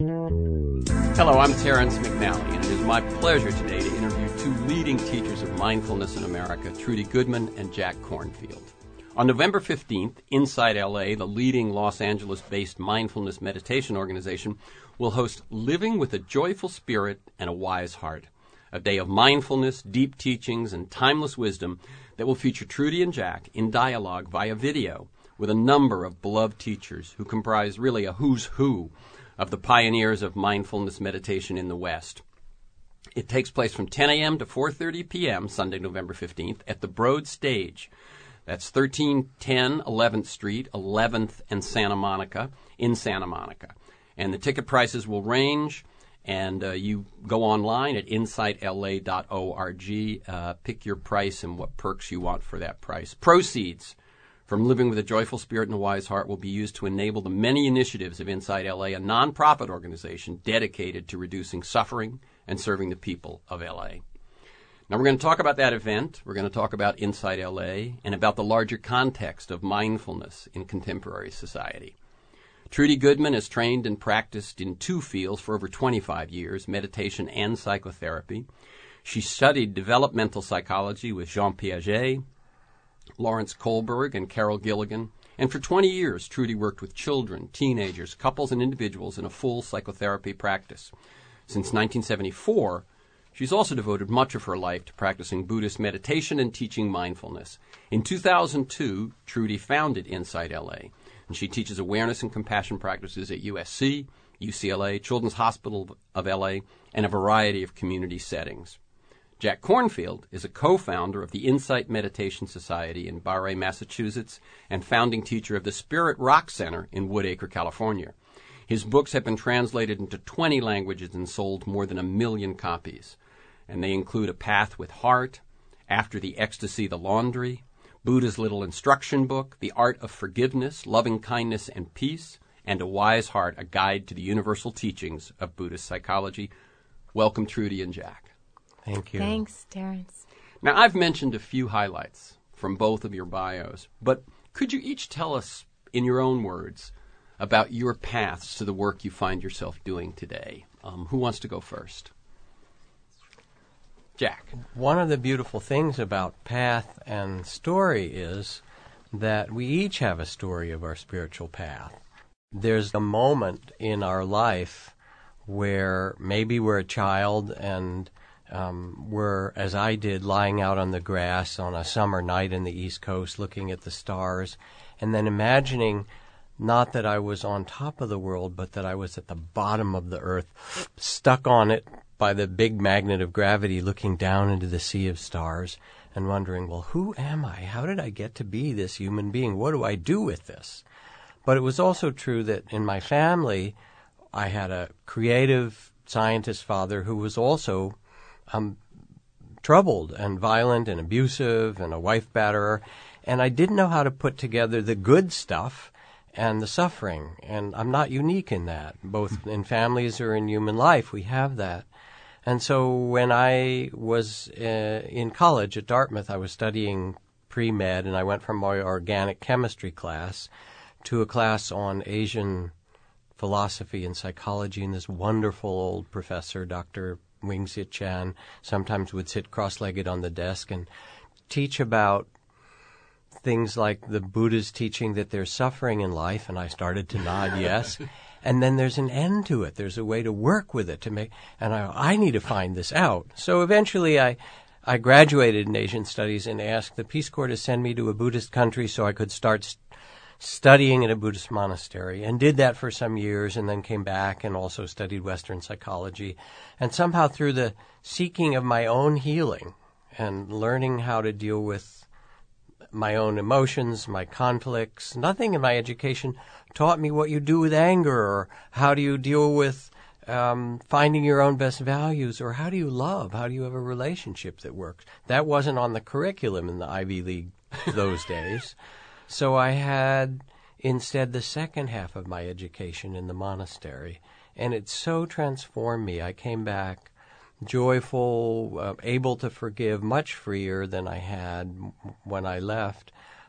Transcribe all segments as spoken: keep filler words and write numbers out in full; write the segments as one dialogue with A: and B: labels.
A: Hello, I'm Terrence McNally, and it is my pleasure today to interview two leading teachers of mindfulness in America, Trudy Goodman and Jack Kornfield. On November fifteenth, Insight L A, the leading Los Angeles-based mindfulness meditation organization, will host Living with a Joyful Spirit and a Wise Heart, a day of mindfulness, deep teachings, and timeless wisdom that will feature Trudy and Jack in dialogue via video with a number of beloved teachers who comprise really a who's who of the pioneers of mindfulness meditation in the West. It takes place from ten a.m. to four thirty p.m. Sunday, November fifteenth at the Broad Stage. That's thirteen ten eleventh Street, eleventh and Santa Monica, in Santa Monica. And the ticket prices will range, and uh, you go online at insight l a dot org, uh, pick your price and what perks you want for that price. Proceeds from Living with a Joyful Spirit and a Wise Heart will be used to enable the many initiatives of Insight L A, a nonprofit organization dedicated to reducing suffering and serving the people of L A. Now, we're going to talk about that event. We're going to talk about Insight L A and about the larger context of mindfulness in contemporary society. Trudy Goodman has trained and practiced in two fields for over twenty-five years, meditation and psychotherapy. She studied developmental psychology with Jean Piaget, Lawrence Kohlberg, and Carol Gilligan. And for twenty years, Trudy worked with children, teenagers, couples, and individuals in a full psychotherapy practice. Since nineteen seventy-four, she's also devoted much of her life to practicing Buddhist meditation and teaching mindfulness. In two thousand two, Trudy founded Insight L A, and she teaches awareness and compassion practices at U S C, U C L A, Children's Hospital of L A, and a variety of community settings. Jack Kornfield is a co-founder of the Insight Meditation Society in Barre, Massachusetts, and founding teacher of the Spirit Rock Center in Woodacre, California. His books have been translated into twenty languages and sold more than a million copies. And they include A Path with Heart, After the Ecstasy, the Laundry, Buddha's Little Instruction Book, The Art of Forgiveness, Loving Kindness and Peace, and A Wise Heart, A Guide to the Universal Teachings of Buddhist Psychology. Welcome, Trudy and Jack.
B: Thank you.
C: Thanks, Terrence.
A: Now, I've mentioned a few highlights from both of your bios, but could you each tell us, in your own words, about your paths to the work you find yourself doing today? Um, who wants to go first? Jack.
B: One of the beautiful things about path and story is that we each have a story of our spiritual path. There's a moment in our life where maybe we're a child and um, we're, as I did, lying out on the grass on a summer night in the East Coast looking at the stars and then imagining not that I was on top of the world, but that I was at the bottom of the earth, stuck on it by the big magnet of gravity, looking down into the sea of stars and wondering, well, who am I? How did I get to be this human being? What do I do with this? But it was also true that in my family, I had a creative scientist father who was also um, troubled and violent and abusive and a wife batterer. And I didn't know how to put together the good stuff and the suffering. And I'm not unique in that. Both in families or in human life, we have that. And so when I was uh, in college at Dartmouth, I was studying pre-med, and I went from my organic chemistry class to a class on Asian philosophy and psychology, and this wonderful old professor, Doctor Wing-Sit Chan, sometimes would sit cross-legged on the desk and teach about things like the Buddha's teaching that there's suffering in life, and I started to nod yes. And then there's an end to it. There's a way to work with it to make, and I, I need to find this out. So eventually I, I graduated in Asian Studies and asked the Peace Corps to send me to a Buddhist country so I could start st- studying in a Buddhist monastery, and did that for some years, and then came back and also studied Western psychology. And somehow through the seeking of my own healing and learning how to deal with my own emotions, my conflicts, nothing in my education taught me what you do with anger, or how do you deal with um, finding your own best values, or how do you love, how do you have a relationship that works. That wasn't on the curriculum in the Ivy League those days. So I had instead the second half of my education in the monastery, and it so transformed me. I came back joyful, uh, able to forgive, much freer than I had when I left.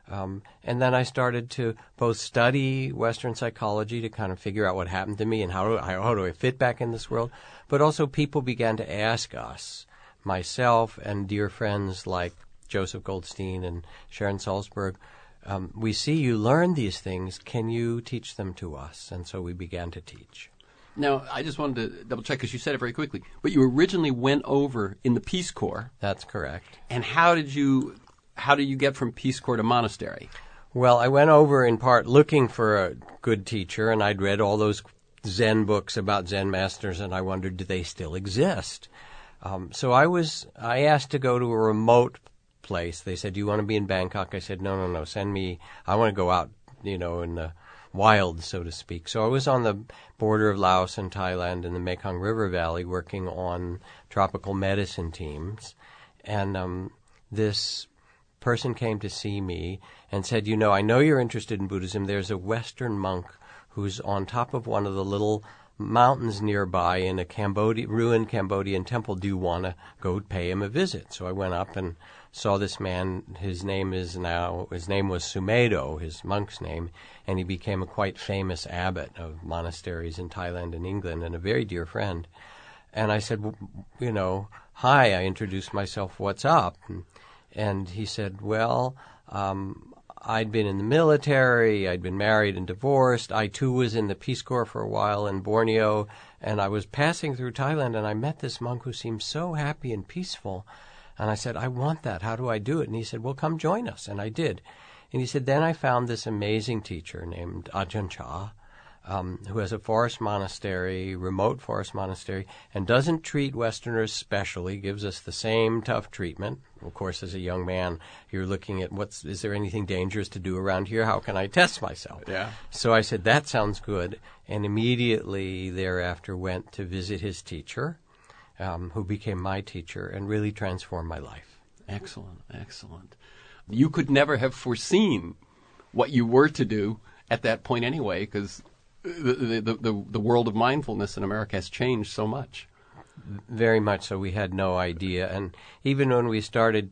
B: Um, and then I started to both study Western psychology to kind of figure out what happened to me and how do I, how do I fit back in this world. But also people began to ask us, myself and dear friends like Joseph Goldstein and Sharon Salzberg, um, we see you learn these things. Can you teach them to us? And so we began to teach.
A: Now, I just wanted to double check because you said it very quickly, but you originally went over in the Peace Corps.
B: That's correct.
A: And how did you how did you get from Peace Corps to monastery?
B: Well, I went over in part looking for a good teacher, and I'd read all those Zen books about Zen masters, and I wondered, do they still exist? Um, so I was I asked to go to a remote place. They said, do you want to be in Bangkok? I said, no, no, no, send me, I want to go out, you know, in the wild, so to speak. So I was on the border of Laos and Thailand in the Mekong River Valley working on tropical medicine teams. And um, this person came to see me and said, you know, I know you're interested in Buddhism. There's a Western monk who's on top of one of the little mountains nearby in a Cambodia, ruined Cambodian temple. Do you want to go pay him a visit? So I went up and saw this man. His name is now, his name was Sumedo, his monk's name, and he became a quite famous abbot of monasteries in Thailand and England and a very dear friend. And I said, well, you know, hi, I introduced myself, what's up? And, and he said, well, um, I'd been in the military, I'd been married and divorced. I, too, was in the Peace Corps for a while in Borneo, and I was passing through Thailand, and I met this monk who seemed so happy and peaceful. And I said, I want that. How do I do it? And he said, well, come join us. And I did. And he said, then I found this amazing teacher named Ajahn Chah, um, who has a forest monastery, remote forest monastery, and doesn't treat Westerners specially, gives us the same tough treatment. Of course, as a young man, you're looking at, what's, is there anything dangerous to do around here? How can I test myself?
A: Yeah.
B: So I said, that sounds good. And immediately thereafter went to visit his teacher, um, who became my teacher and really transformed my life.
A: Excellent, excellent. You could never have foreseen what you were to do at that point anyway, because the, the, the, the world of mindfulness in America has changed so much.
B: Very much so. We had no idea. And even when we started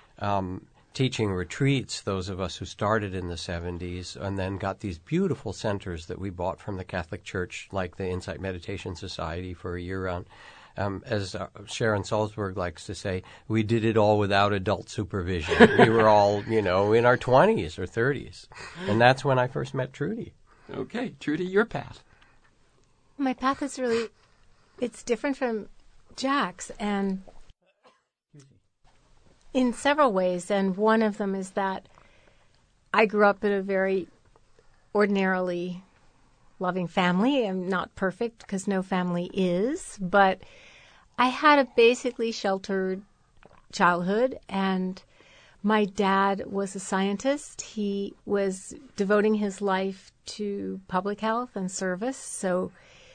B: um, teaching retreats, those of us who started in the seventies and then got these beautiful centers that we bought from the Catholic Church, like the Insight Meditation Society for a year-round, Um, as uh, Sharon Salzberg likes to say, we did it all without adult supervision. We were all, you know, in our twenties or thirties. And that's when I first met Trudy.
A: Okay, Trudy, your path.
C: My path is really, it's different from Jack's, and in several ways. And one of them is that I grew up in a very ordinarily loving family. I'm not perfect because no family is, but I had a basically sheltered childhood, and my dad was a scientist. He was devoting his life to public health and service, so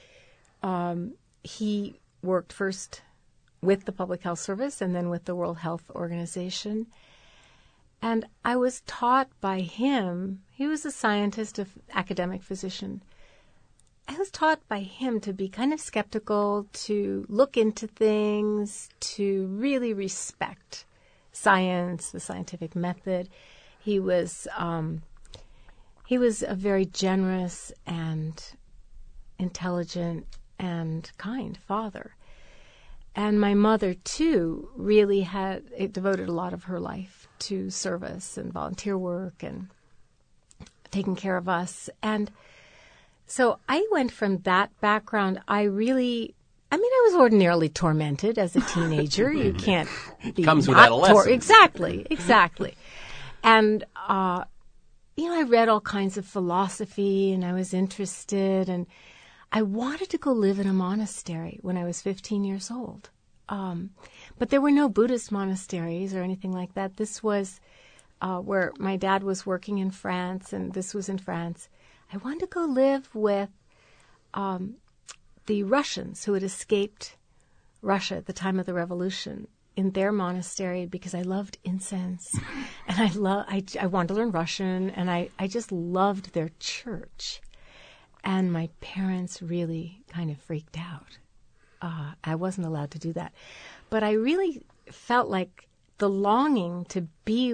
C: um, he worked first with the Public Health Service and then with the World Health Organization. And I was taught by him, he was a scientist, an academic physician, I was taught by him to be kind of skeptical, to look into things, to really respect science, the scientific method. He was um, he was a very generous and intelligent and kind father. And my mother, too, really had it devoted a lot of her life to service and volunteer work and taking care of us. And so I went from that background. I really, I mean, I was ordinarily tormented as a teenager. You can't be
A: Comes with
C: not
A: adolescence.
C: Tor- exactly, exactly. And, uh, you know, I read all kinds of philosophy, and I was interested, and I wanted to go live in a monastery when I was fifteen years old. Um, but there were no Buddhist monasteries or anything like that. This was uh, where my dad was working in France, and this was in France. I wanted to go live with um, the Russians who had escaped Russia at the time of the revolution in their monastery because I loved incense, and I love I, I wanted to learn Russian, and I, I just loved their church. And my parents really kind of freaked out. Uh, I wasn't allowed to do that. But I really felt like the longing to be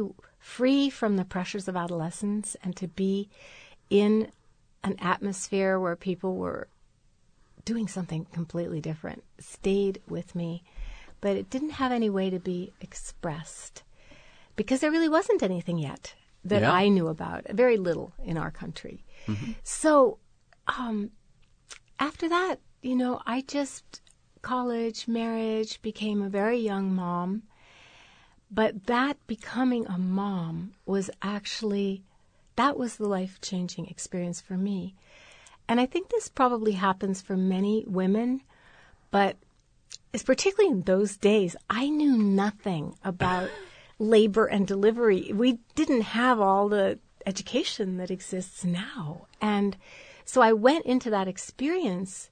C: free from the pressures of adolescence and to be in an atmosphere where people were doing something completely different stayed with me. But it didn't have any way to be expressed because there really wasn't anything yet that
A: yeah.
C: I knew about, very little in our country. Mm-hmm. So um, after that, you know, I just, college, marriage, became a very young mom. But that becoming a mom was actually, that was the life-changing experience for me. And I think this probably happens for many women, but it's particularly in those days, I knew nothing about labor and delivery. We didn't have all the education that exists now. And so I went into that experience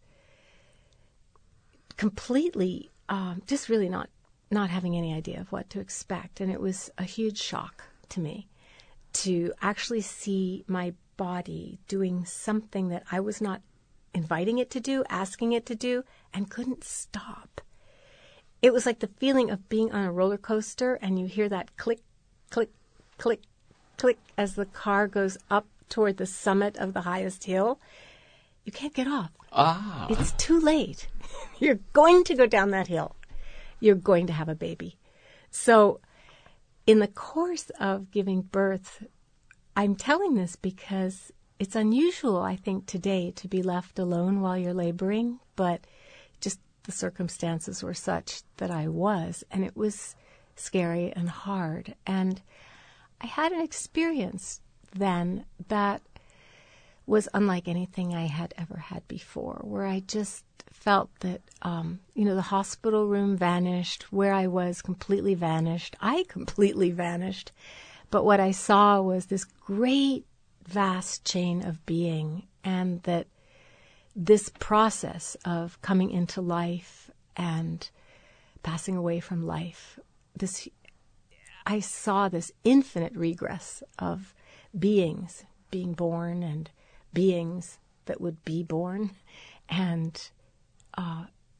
C: completely, um, just really not, not having any idea of what to expect. And it was a huge shock to me to actually see my body doing something that I was not inviting it to do, asking it to do, and couldn't stop. It was like the feeling of being on a roller coaster and you hear that click, click, click, click as the car goes up toward the summit of the highest hill. You can't get off.
A: Ah.
C: It's too late. You're going to go down that hill. You're going to have a baby. So in the course of giving birth, I'm telling this because it's unusual, I think, today to be left alone while you're laboring, but just the circumstances were such that I was, and it was scary and hard. And I had an experience then that was unlike anything I had ever had before, where I just felt that, um, you know, the hospital room vanished, where I was completely vanished. I completely vanished. But what I saw was this great, vast chain of being, and that this process of coming into life and passing away from life, this, I saw this infinite regress of beings being born and beings that would be born, and uh,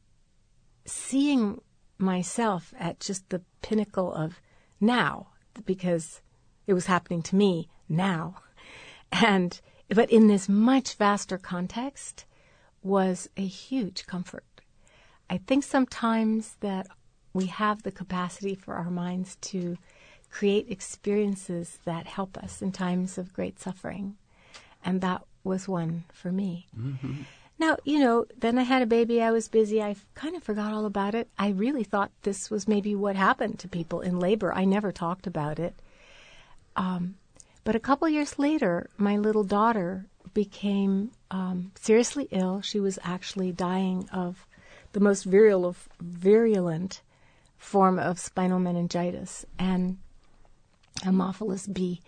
C: seeing myself at just the pinnacle of now, because it was happening to me now. And but in this much vaster context was a huge comfort. I think sometimes that we have the capacity for our minds to create experiences that help us in times of great suffering. And that was one for me. Mm-hmm. Now, you know, then I had a baby. I was busy. I kind of forgot all about it. I really thought this was maybe what happened to people in labor. I never talked about it. Um, but a couple years later, my little daughter became um, seriously ill. She was actually dying of the most virulent, virulent form of spinal meningitis and Haemophilus B.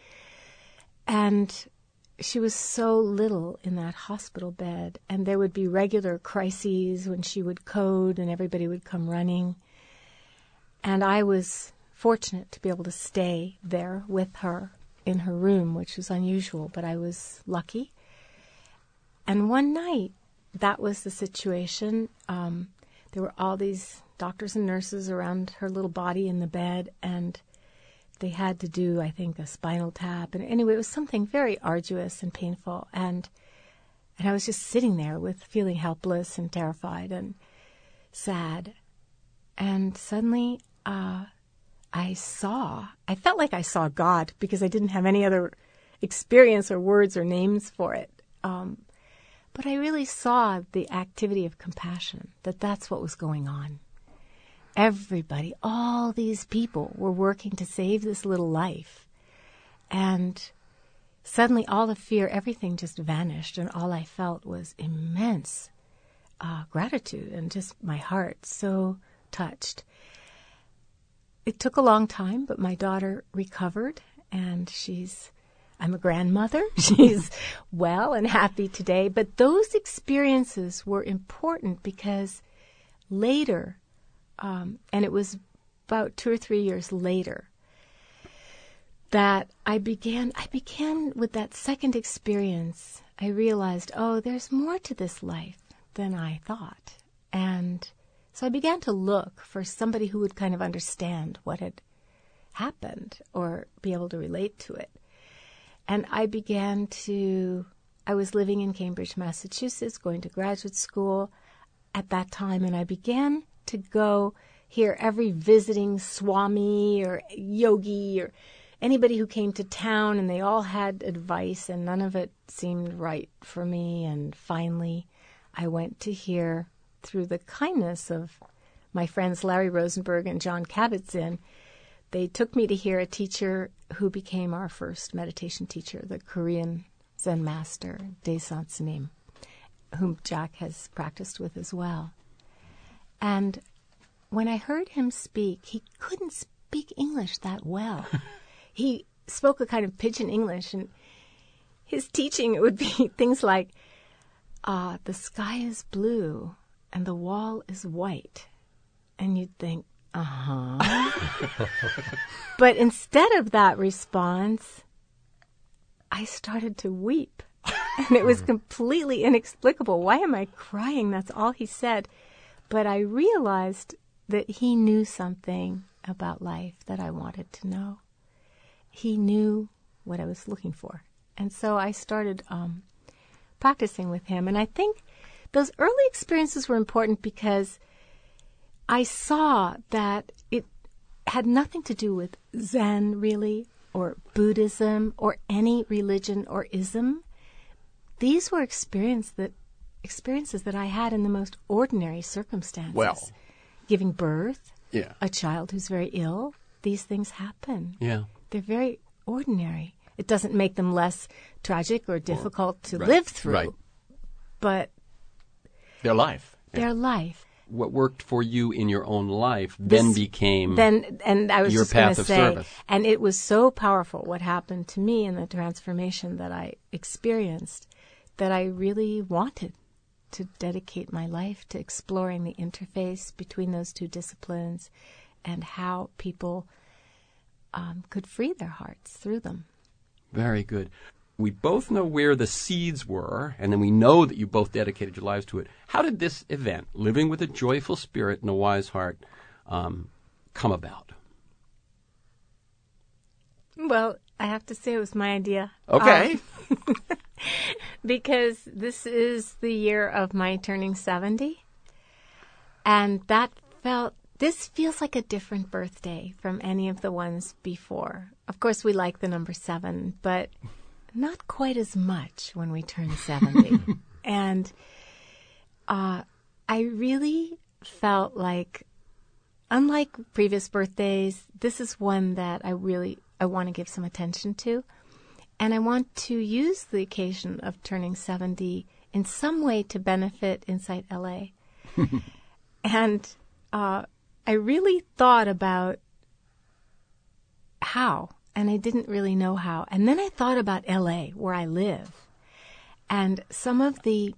C: And she was so little in that hospital bed, and there would be regular crises when she would code and everybody would come running. And I was fortunate to be able to stay there with her in her room, which was unusual, but I was lucky. And one night, that was the situation. Um, there were all these doctors and nurses around her little body in the bed, and they had to do, I think, a spinal tap. And anyway, it was something very arduous and painful. And and I was just sitting there with feeling helpless and terrified and sad. And suddenly uh, I saw, I felt like I saw God because I didn't have any other experience or words or names for it. Um, but I really saw the activity of compassion, that that's what was going on. Everybody, all these people were working to save this little life. And suddenly all the fear, everything just vanished, and all I felt was immense uh, gratitude and just my heart so touched. It took a long time, but my daughter recovered, and she's, I'm a grandmother. She's well and happy today. But those experiences were important because later, Um, and it was about two or three years later that I began, I began with that second experience. I realized, oh, there's more to this life than I thought. And so I began to look for somebody who would kind of understand what had happened or be able to relate to it. And I began to, I was living in Cambridge, Massachusetts, going to graduate school at that time, and I began to go hear every visiting Swami or yogi or anybody who came to town, and they all had advice, and none of it seemed right for me. And finally, I went to hear, through the kindness of my friends Larry Rosenberg and John Kabat-Zinn, they took me to hear a teacher who became our first meditation teacher, the Korean Zen master, Daesan Sunim, whom Jack has practiced with as well. And when I heard him speak, he couldn't speak English that well. He spoke a kind of pidgin English, and his teaching, it would be things like, uh, the sky is blue and the wall is white. And you'd think, uh-huh. But instead of that response, I started to weep. And it was completely inexplicable. Why am I crying? That's all he said. But I realized that he knew something about life that I wanted to know. He knew what I was looking for. And so I started um, practicing with him. And I think those early experiences were important because I saw that it had nothing to do with Zen, really, or Buddhism, or any religion or ism. These were experience that, experiences that I had in the most ordinary circumstances.
A: Well.
C: Giving birth,
A: Yeah.
C: a child who's very ill, these things happen.
A: Yeah.
C: They're very ordinary. It doesn't make them less tragic or difficult to
A: right,
C: live through,
A: right.
C: but
A: Their life. Yeah.
C: their life.
A: What worked for you in your own life then
C: This-
A: became
C: Then, and I was
A: your
C: just going
A: path
C: to
A: of
C: say,
A: service.
C: and it was so powerful what happened to me in the transformation that I experienced, that I really wanted to dedicate my life to exploring the interface between those two disciplines and how people um, could free their hearts through them.
A: Very good. We both know where the seeds were, and then we know that you both dedicated your lives to it. How did this event, living with a joyful spirit and a wise heart, um, come about?
C: Well, I have to say it was my idea.
A: Okay.
C: Um, because this is the year of my turning seventy. And that felt, this feels like a different birthday from any of the ones before. Of course, we like the number seven, but not quite as much when we turn seventy. And uh, I really felt like, unlike previous birthdays, this is one that I really, I want to give some attention to. And I want to use the occasion of turning seventy in some way to benefit Insight L A. And uh, I really thought about how, and I didn't really know how. And then I thought about L A, where I live, and some of the,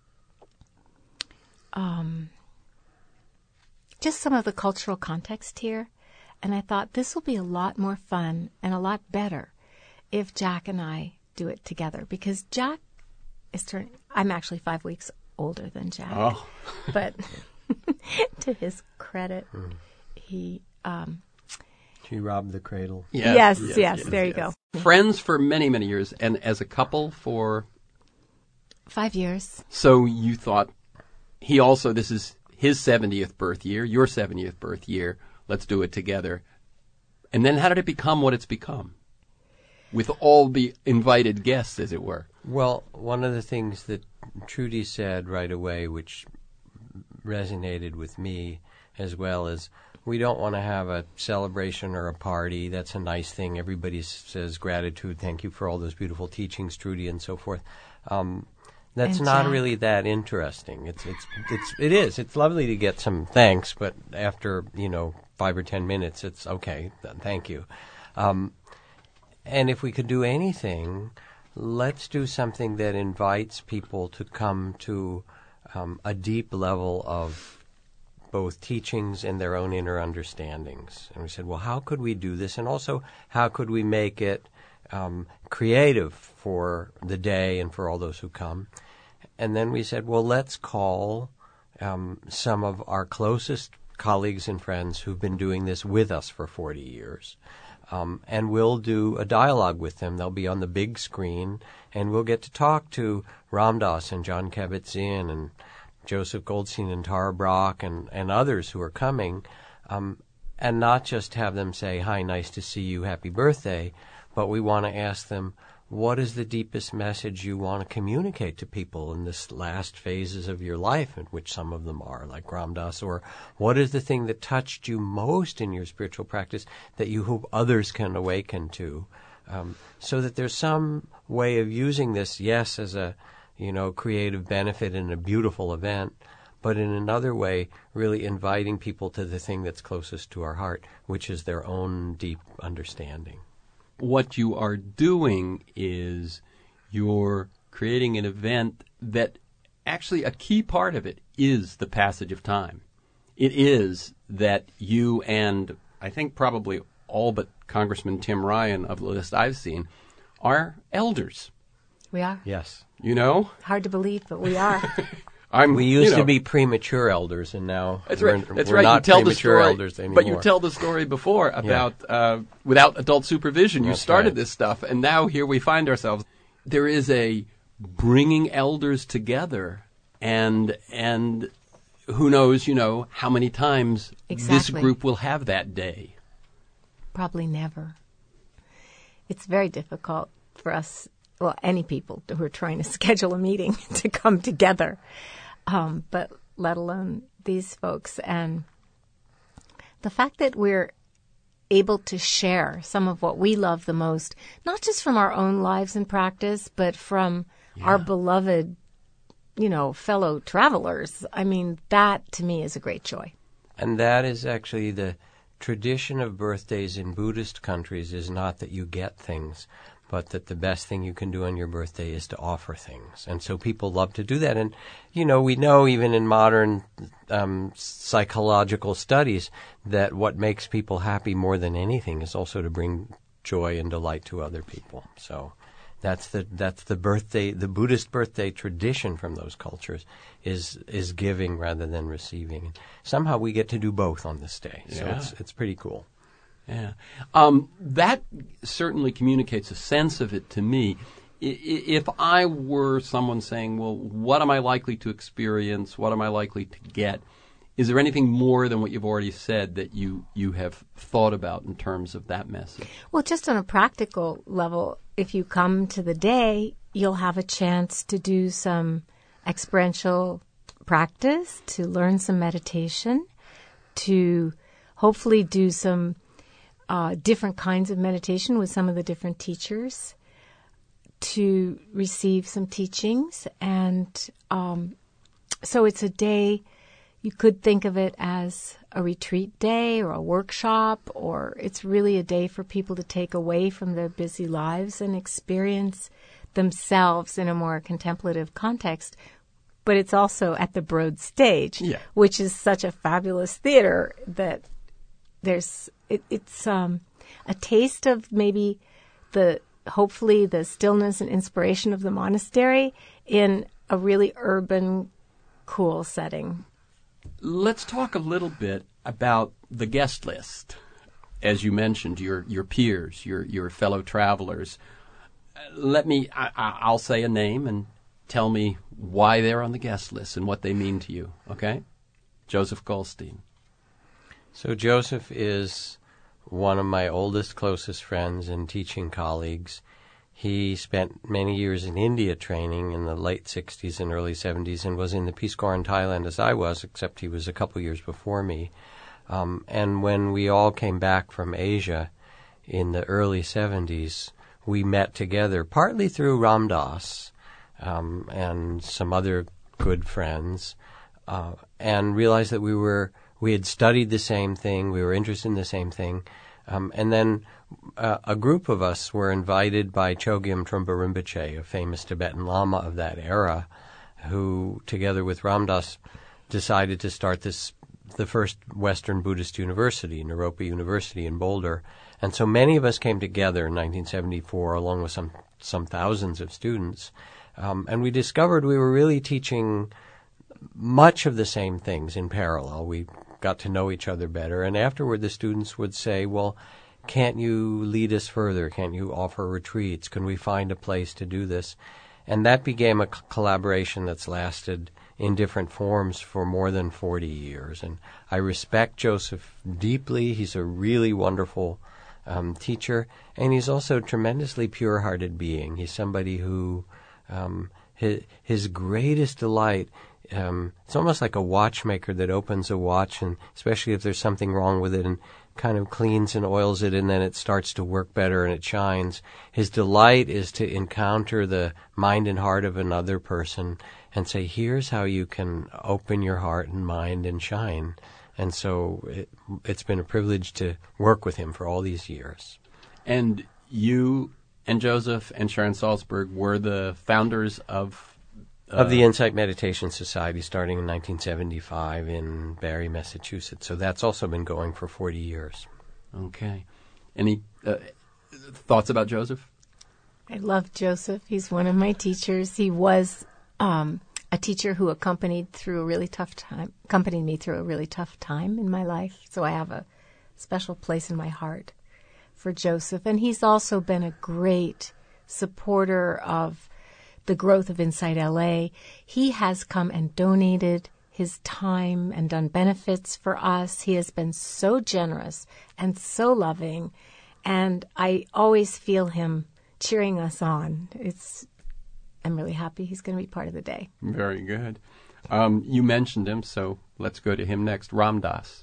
C: um, just some of the cultural context here. And I thought this will be a lot more fun and a lot better if Jack and I do it together, because Jack is turning, I'm actually five weeks older than Jack.
A: Oh.
C: But to his credit, he, um,
B: She robbed the cradle.
C: yes, yes, yes, there you go.
A: Friends for many, many years, and as a couple for...
C: Five years.
A: So you thought, he also, this is his seventieth birth year, your seventieth birth year, let's do it together. And then how did it become what it's become? With all the invited guests, as it were.
B: Well, one of the things that Trudy said right away, which resonated with me as well, is we don't want to have a celebration or a party. That's a nice thing. Everybody says gratitude, thank you for all those beautiful teachings, Trudy, and so forth. Um, that's
C: And
B: not
C: Jack.
B: really that interesting. It's it's it's it is. It's lovely to get some thanks, but after you know five or ten minutes, it's okay. th- Thank you. Um, and if we could do anything, let's do something that invites people to come to um, a deep level of both teachings and their own inner understandings. And we said, well, how could we do this? And also, how could we make it um, creative for the day and for all those who come? And then we said, well, let's call um, some of our closest colleagues and friends who've been doing this with us for forty years. Um, and we'll do a dialogue with them. They'll be on the big screen, and we'll get to talk to Ram Dass and Jon Kabat-Zinn and Joseph Goldstein and Tara Brach and, and others who are coming, um, and not just have them say, hi, nice to see you, happy birthday, but we want to ask them, what is the deepest message you want to communicate to people in this last phases of your life, in which some of them are, like Ram Dass? Or what is the thing that touched you most in your spiritual practice that you hope others can awaken to? Um, so that there's some way of using this, yes, as a, you know, creative benefit in a beautiful event, but in another way, really inviting people to the thing that's closest to our heart, which is their own deep understanding.
A: What you are doing is you're creating an event that actually a key part of it is the passage of time. It is that you and I think probably all but Congressman Tim Ryan of the list I've seen are elders.
C: We are.
B: Yes.
A: You know?
C: Hard to believe, but we are.
A: I'm,
B: we used
A: you know,
B: to be premature elders, and now
A: that's
B: we're,
A: right. That's
B: we're
A: right.
B: not
A: you tell
B: premature
A: the story,
B: elders anymore.
A: but you tell the story before about
B: yeah.
A: uh, without adult supervision. You
B: That's
A: started
B: right.
A: this stuff, and now here we find ourselves. There is a bringing elders together, and and who knows, you know, how many times
C: Exactly.
A: this group will have that day.
C: Probably never. It's very difficult for us, well, any people who are trying to schedule a meeting to come together. Um, but let alone these folks. And the fact that we're able to share some of what we love the most, not just from our own lives and practice, but from
A: Yeah.
C: our beloved, you know, fellow travelers. I mean, that to me is a great joy.
B: And that is actually the tradition of birthdays in Buddhist countries, is not that you get things, but that the best thing you can do on your birthday is to offer things. And so people love to do that. And, you know, we know even in modern um, psychological studies that what makes people happy more than anything is also to bring joy and delight to other people. So that's the that's the birthday, the Buddhist birthday tradition from those cultures is is giving rather than receiving. And somehow we get to do both on this day. So
A: Yeah.
B: it's it's pretty cool.
A: Yeah. Um, that certainly communicates a sense of it to me. I- i- If I were someone saying, well, what am I likely to experience? What am I likely to get? Is there anything more than what you've already said that you, you have thought about in terms of that message?
C: Well, just on a practical level, if you come to the day, you'll have a chance to do some experiential practice, to learn some meditation, to hopefully do some uh, different kinds of meditation with some of the different teachers, to receive some teachings. And um, so it's a day, you could think of it as a retreat day or a workshop, or it's really a day for people to take away from their busy lives and experience themselves in a more contemplative context. But it's also at the Broad Stage,
A: Yeah.
C: which is such a fabulous theater that there's it, it's um, a taste of maybe the hopefully the stillness and inspiration of the monastery in a really urban, cool setting.
A: Let's talk a little bit about the guest list. As you mentioned, your your peers, your your fellow travelers. Uh, Let me, I, I- I'll say a name and tell me why they're on the guest list and what they mean to you, okay? Joseph Goldstein.
B: So Joseph is one of my oldest, closest friends and teaching colleagues. He spent many years in India training in the late sixties and early seventies and was in the Peace Corps in Thailand as I was, except he was a couple years before me. Um, and when we all came back from Asia in the early seventies, we met together, partly through Ram Dass um, and some other good friends, uh, and realized that we were we had studied the same thing, we were interested in the same thing. Um, and then uh, a group of us were invited by Chogyam Trungpa Rinpoche, a famous Tibetan Lama of that era, who, together with Ram Dass, decided to start this the first Western Buddhist university, Naropa University in Boulder. And so many of us came together in nineteen seventy-four, along with some, some thousands of students. Um, and we discovered we were really teaching much of the same things in parallel. We got to know each other better. And afterward, the students would say, well, can't you lead us further? Can't you offer retreats? Can we find a place to do this? And that became a c- collaboration that's lasted in different forms for more than forty years. And I respect Joseph deeply. He's a really wonderful um, teacher, and he's also a tremendously pure-hearted being. He's somebody who um, his, his greatest delight, um, it's almost like a watchmaker that opens a watch, and especially if there's something wrong with it, and kind of cleans and oils it, and then it starts to work better and it shines. His delight is to encounter the mind and heart of another person and say, here's how you can open your heart and mind and shine. And so it, it's been a privilege to work with him for all these years.
A: And you and Joseph and Sharon Salzberg were the founders of Uh,
B: of the Insight Meditation Society, starting in nineteen seventy-five in Barre, Massachusetts. So that's also been going for forty years.
A: Okay. Any uh, thoughts about Joseph?
C: I love Joseph. He's one of my teachers. He was um, a teacher who accompanied through a really tough time, accompanied me through a really tough time in my life. So I have a special place in my heart for Joseph. And he's also been a great supporter of the growth of Insight L A. He has come and donated his time and done benefits for us. He has been so generous and so loving, and I always feel him cheering us on. It's, I'm really happy he's going to be part of the day.
A: Very good. Um, you mentioned him, so let's go to him next. Ram Dass.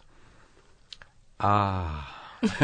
B: Ah.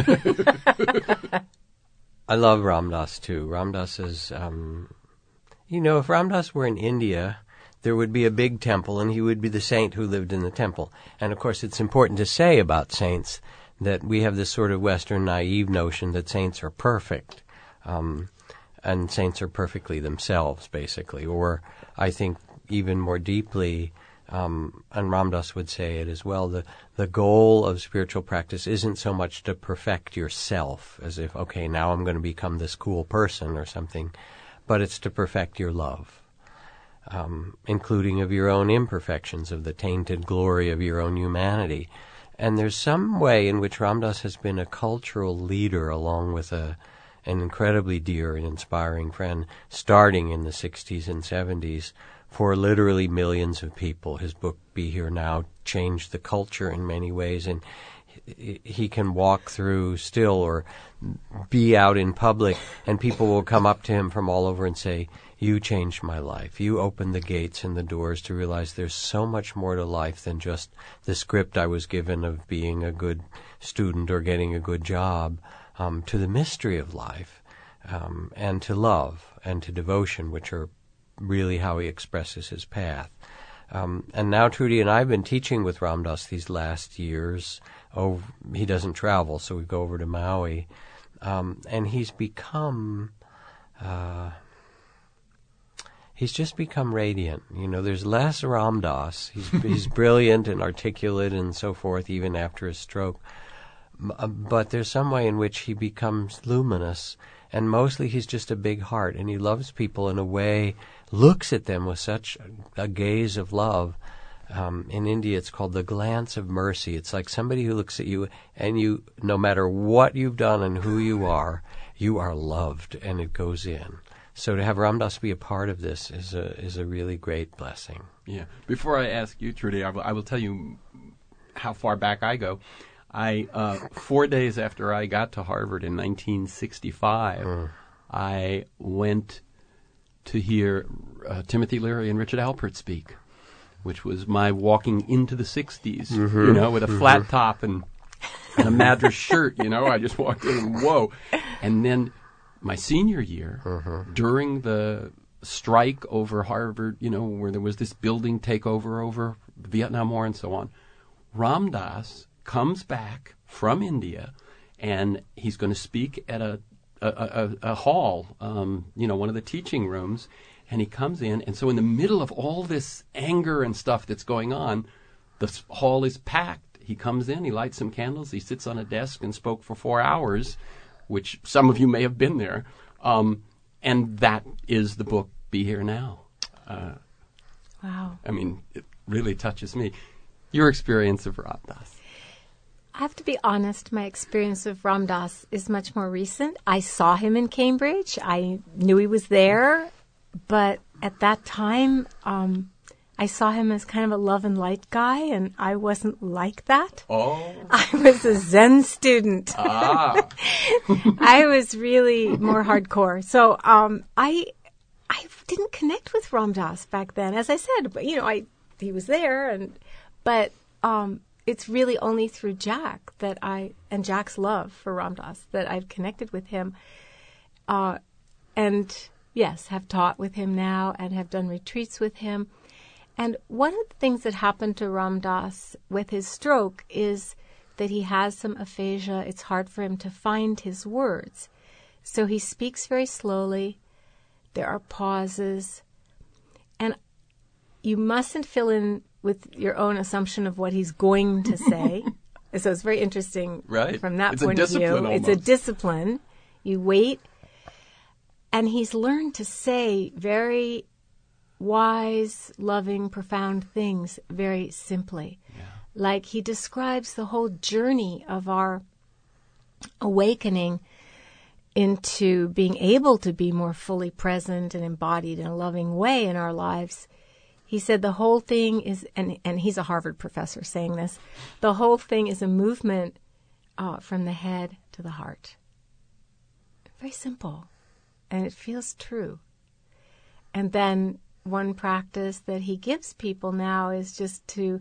B: I love Ram Dass, too. Ram Dass is... Um, You know, if Ram Dass were in India, there would be a big temple, and he would be the saint who lived in the temple. And, of course, it's important to say about saints that we have this sort of Western naive notion that saints are perfect, um, and saints are perfectly themselves, basically. Or, I think, even more deeply, um, and Ram Dass would say it as well, the, the goal of spiritual practice isn't so much to perfect yourself, as if, okay, now I'm going to become this cool person or something, but it's to perfect your love, um, including of your own imperfections, of the tainted glory of your own humanity. And there's some way in which Ram Dass has been a cultural leader along with a, an incredibly dear and inspiring friend, starting in the sixties and seventies for literally millions of people. His book, Be Here Now, changed the culture in many ways, and he can walk through still or be out in public, and people will come up to him from all over and say, you changed my life. You opened the gates and the doors to realize there's so much more to life than just the script I was given of being a good student or getting a good job, um, to the mystery of life, um, and to love and to devotion, which are really how he expresses his path. Um, and now Trudy and I have been teaching with Ram Dass these last years. Oh, he doesn't travel, so we go over to Maui. Um, and he's become, uh, he's just become radiant. You know, there's less Ram Dass. He's, he's brilliant and articulate and so forth, even after his stroke. But there's some way in which he becomes luminous, and mostly he's just a big heart, and he loves people in a way, looks at them with such a gaze of love. Um, in India, it's called the glance of mercy. It's like somebody who looks at you, and you, no matter what you've done and who you are, you are loved, and it goes in. So to have Ram Dass be a part of this is a is a really great blessing.
A: Yeah. Before I ask you, Trudy, I will, I will tell you how far back I go. I uh, four days after I got to Harvard in nineteen sixty-five, mm. I went to hear uh, Timothy Leary and Richard Alpert speak, which was my walking into the sixties, mm-hmm. you know, with a mm-hmm. flat top and, and a Madras shirt, you know. I just walked in and whoa. And then my senior year, mm-hmm. during the strike over Harvard, you know, where there was this building takeover over the Vietnam War and so on, Ram Dass comes back from India, and he's going to speak at a a, a, a hall, um, you know, one of the teaching rooms, and he comes in, and so in the middle of all this anger and stuff that's going on, the hall is packed. He comes in, he lights some candles, he sits on a desk and spoke for four hours, which some of you may have been there, um, and that is the book, Be Here Now. Uh,
C: wow.
A: I mean, it really touches me. Your experience of Ram Dass.
C: I have to be honest, my experience of Ram Dass is much more recent. I saw him in Cambridge. I knew he was there, but at that time, um, I saw him as kind of a love and light guy, and I wasn't like that.
A: Oh.
C: I was a Zen student.
A: Ah.
C: I was really more hardcore. So um, I I didn't connect with Ram Dass back then. As I said, but, you know, I he was there, and but um, it's really only through Jack that I, and Jack's love for Ram Dass, that I've connected with him. Uh, and yes, have taught with him now and have done retreats with him. And one of the things that happened to Ram Dass with his stroke is that he has some aphasia. It's hard for him to find his words. So he speaks very slowly. There are pauses. And you mustn't fill in with your own assumption of what he's going to say. So it's very interesting
A: right.
C: from that
A: it's
C: point
A: a
C: of view.
A: Almost.
C: It's a discipline. You wait. And he's learned to say very wise, loving, profound things very simply.
A: Yeah.
C: Like he describes the whole journey of our awakening into being able to be more fully present and embodied in a loving way in our lives. He said the whole thing is, and, and he's a Harvard professor saying this, the whole thing is a movement uh, from the head to the heart. Very simple. And it feels true. And then one practice that he gives people now is just to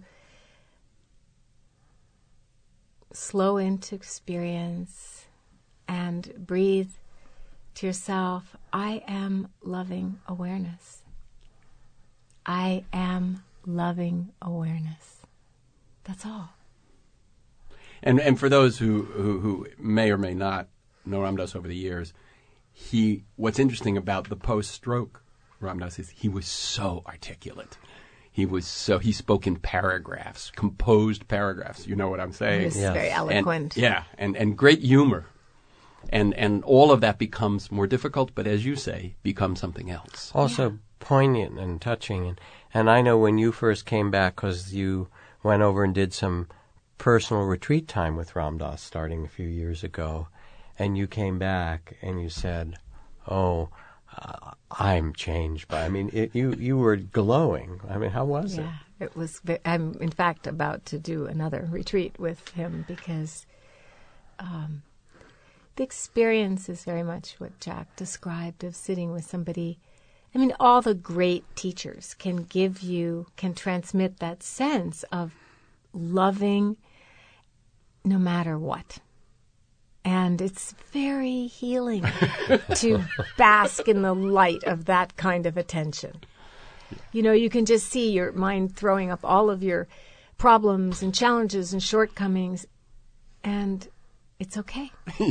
C: slow into experience and breathe to yourself, I am loving awareness. I am loving awareness. That's all.
A: And and for those who, who, who may or may not know Ram Dass over the years, he what's interesting about the post-stroke Ram Dass is he was so articulate. He was so he spoke in paragraphs, composed paragraphs. You know what I'm saying?
C: He was
B: Yes.
C: very eloquent.
A: And, yeah, and, and great humor. And and all of that becomes more difficult, but as you say, becomes something else.
B: Also
C: Yeah.
B: poignant and touching. And, and I know when you first came back, because you went over and did some personal retreat time with Ram Dass starting a few years ago, and you came back and you said, oh, uh, I'm changed by, I mean, it, you, you were glowing. I mean, how was
C: Yeah, it was. Ve- I'm in fact about to do another retreat with him because um, the experience is very much what Jack described of sitting with somebody. I mean, all the great teachers can give you, can transmit that sense of loving no matter what. And it's very healing to bask in the light of that kind of attention. You know, you can just see your mind throwing up all of your problems and challenges and shortcomings, and it's okay.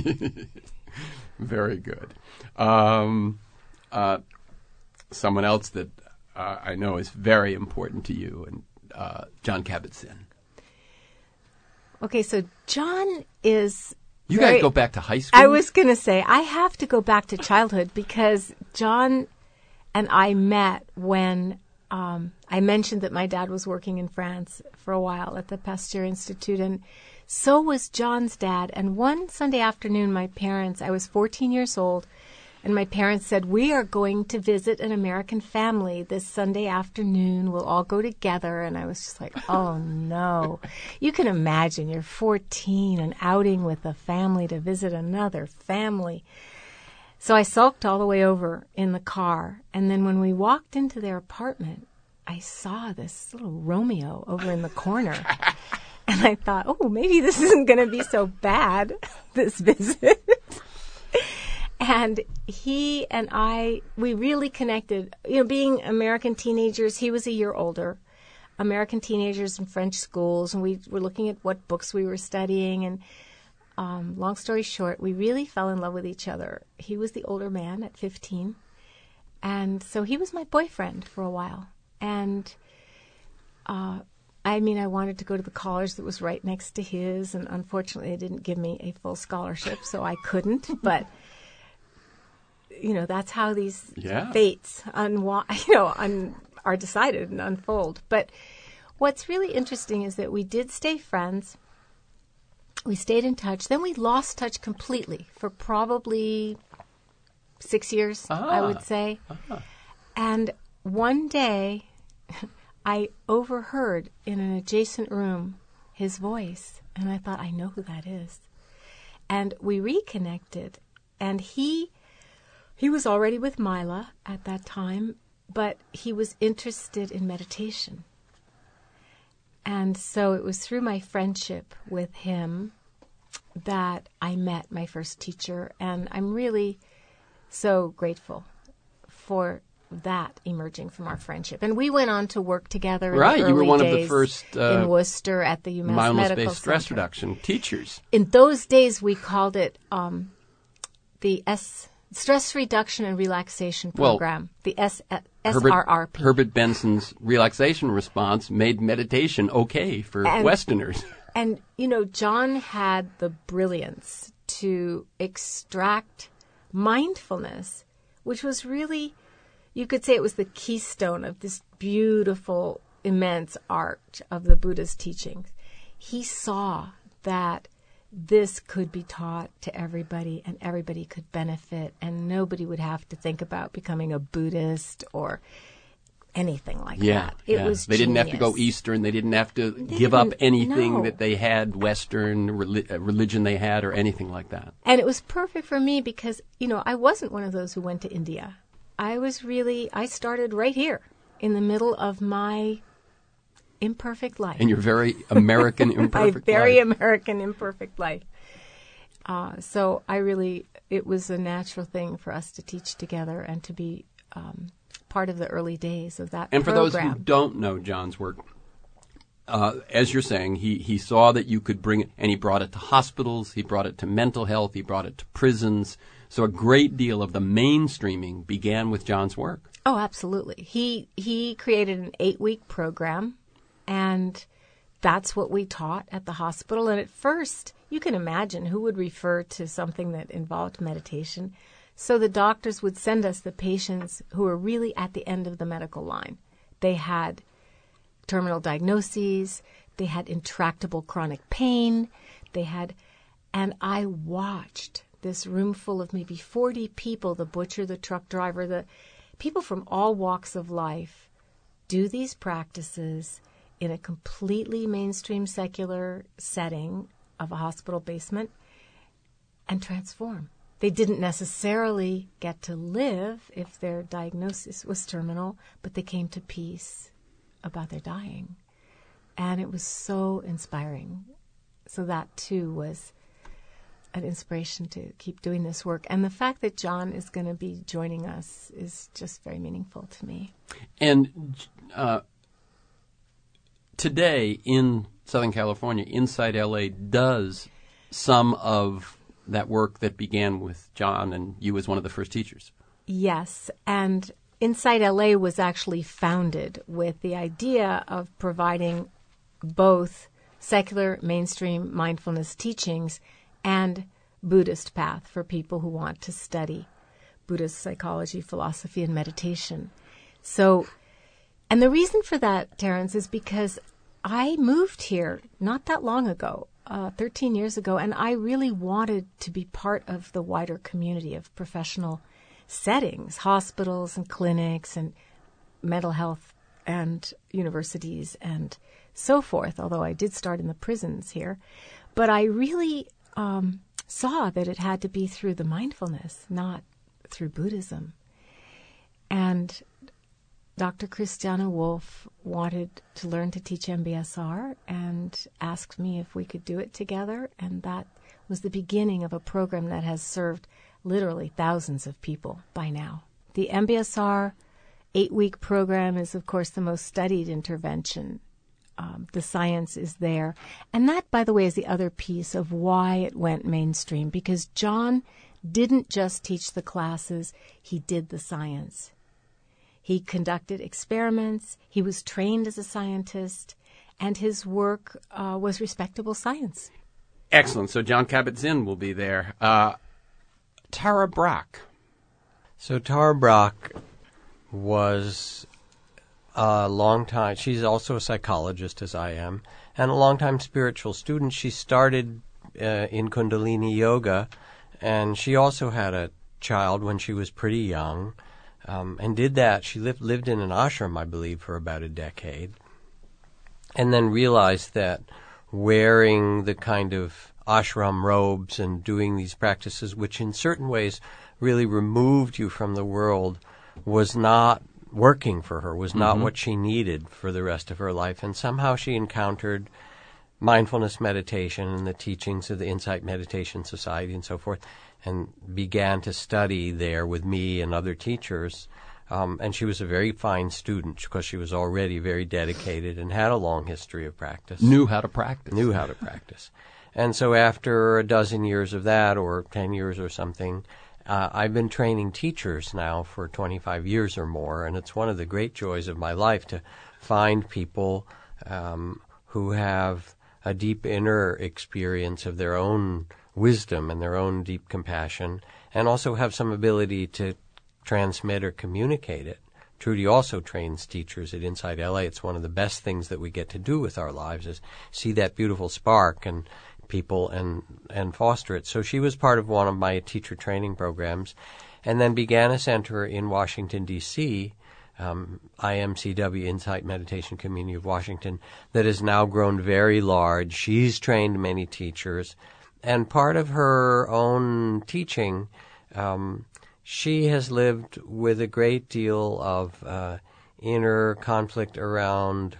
A: Very good. Um, uh, someone else that uh, I know is very important to you, and uh, Jon Kabat-Zinn.
C: Okay, so John is...
A: You
C: very,
A: guys go back to high school?
C: I was going to say, I have to go back to childhood because John and I met when um, I mentioned that my dad was working in France for a while at the Pasteur Institute, and so was John's dad. And one Sunday afternoon, my parents, I was fourteen years old, and my parents said, we are going to visit an American family this Sunday afternoon. We'll all go together. And I was just like, oh, no. You can imagine you're fourteen and outing with a family to visit another family. So I sulked all the way over in the car. And then when we walked into their apartment, I saw this little Romeo over in the corner. And I thought, oh, maybe this isn't going to be so bad, this visit. And he and I, we really connected. You know, being American teenagers, he was a year older. American teenagers in French schools, and we were looking at what books we were studying. And um, long story short, we really fell in love with each other. He was the older man at fifteen. And so he was my boyfriend for a while. And uh, I mean, I wanted to go to the college that was right next to his. And unfortunately, they didn't give me a full scholarship, so I couldn't. But... you know, that's how these
A: yeah.
C: fates unwa- you know, un- are decided and unfold. But what's really interesting is that we did stay friends. we stayed in touch. Then we lost touch completely for probably six years,
A: Ah.
C: I would say.
A: Ah.
C: And one day, I overheard in an adjacent room his voice, and I thought, I know who that is. And we reconnected, and he he was already with Mila at that time, but he was interested in meditation. And so it was through my friendship with him that I met my first teacher, and I'm really so grateful for that emerging from our friendship. And we went on to work together.
A: Right,
C: in the
A: you were
C: early
A: one of the
C: days
A: first uh,
C: in Worcester at the UMass Medical
A: mindfulness-based stress
C: Center.
A: reduction teachers.
C: In those days, we called it um, the S Stress Reduction and Relaxation
A: Well,
C: Program, the S S
A: Herbert,
C: R R P.
A: Herbert Benson's relaxation response made meditation okay for
C: And-
A: Westerners.
C: And, you know, John had the brilliance to extract mindfulness, which was really, you could say it was the keystone of this beautiful, immense art of the Buddha's teachings. He saw that this could be taught to everybody and everybody could benefit and nobody would have to think about becoming a Buddhist or anything like
A: Yeah,
C: that. It
A: yeah.
C: was
A: They didn't have to go
C: genius.
A: Eastern. They didn't have to
C: They
A: give up
C: didn't-
A: anything
C: no.
A: that they had, Western reli- uh, religion they had, or anything like that.
C: And it was perfect for me because, you know, I wasn't one of those who went to India. I was really, I started right here in the middle of my imperfect life.
A: In your very American
C: my
A: imperfect
C: very
A: life.
C: American imperfect life. Uh, so I really, it was a natural thing for us to teach together and to be um, part of the early days of that
A: And for
C: program.
A: those who don't know John's work, uh, as you're saying, he, he saw that you could bring it, and he brought it to hospitals, he brought it to mental health, he brought it to prisons. So a great deal of the mainstreaming began with John's work.
C: Oh, absolutely. He he created an eight-week program, and that's what we taught at the hospital. And at first, you can imagine who would refer to something that involved meditation. So the doctors would send us the patients who were really at the end of the medical line. They had terminal diagnoses, they had intractable chronic pain, they had, and I watched this room full of maybe forty people, the butcher, the truck driver, the people from all walks of life, do these practices in a completely mainstream secular setting of a hospital basement and transform. They didn't necessarily get to live if their diagnosis was terminal, but they came to peace about their dying. And it was so inspiring. So that, too, was an inspiration to keep doing this work. And the fact that John is going to be joining us is just very meaningful to me.
A: And uh, today in Southern California, Inside L A does some of that work that began with John and you as one of the first teachers.
C: Yes, and Inside L A was actually founded with the idea of providing both secular mainstream mindfulness teachings and Buddhist path for people who want to study Buddhist psychology, philosophy, and meditation. So, and the reason for that, Terence, is because I moved here not that long ago, uh, thirteen years ago, and I really wanted to be part of the wider community of professional settings, hospitals and clinics and mental health and universities and so forth, although I did start in the prisons here. But I really um, saw that it had to be through the mindfulness, not through Buddhism. And Doctor Christiana Wolf wanted to learn to teach M B S R and asked me if we could do it together. And that was the beginning of a program that has served literally thousands of people by now. The M B S R eight-week program is, of course, the most studied intervention. Um, the science is there. And that, by the way, is the other piece of why it went mainstream, because John didn't just teach the classes, he did the science. He conducted experiments, he was trained as a scientist, and his work uh, was respectable science.
A: Excellent. So John Kabat-Zinn will be there. Uh, Tara Brach.
B: So Tara Brach was a long time, she's also a psychologist as I am, and a long time spiritual student. She started uh, in Kundalini Yoga, and she also had a child when she was pretty young, um, and did that. She lived, lived in an ashram, I believe, for about a decade, and then realized that wearing the kind of ashram robes and doing these practices, which in certain ways really removed you from the world, was not working for her, was not mm-hmm. what she needed for the rest of her life. And somehow she encountered mindfulness meditation and the teachings of the Insight Meditation Society and so forth, and began to study there with me and other teachers. Um, and she was a very fine student because she was already very dedicated and had a long history of practice.
A: Knew how to practice.
B: Knew how to practice. And so after a dozen years of that, or ten years or something, uh, I've been training teachers now for twenty-five years or more, and it's one of the great joys of my life to find people um, who have a deep inner experience of their own wisdom and their own deep compassion, and also have some ability to transmit or communicate it. Trudy also trains teachers at Insight L A. It's one of the best things that we get to do with our lives is see that beautiful spark in people and, and foster it. So she was part of one of my teacher training programs, and then began a center in Washington, D C, um, I M C W, Insight Meditation Community of Washington, that has now grown very large. She's trained many teachers, and part of her own teaching, um, she has lived with a great deal of uh, inner conflict around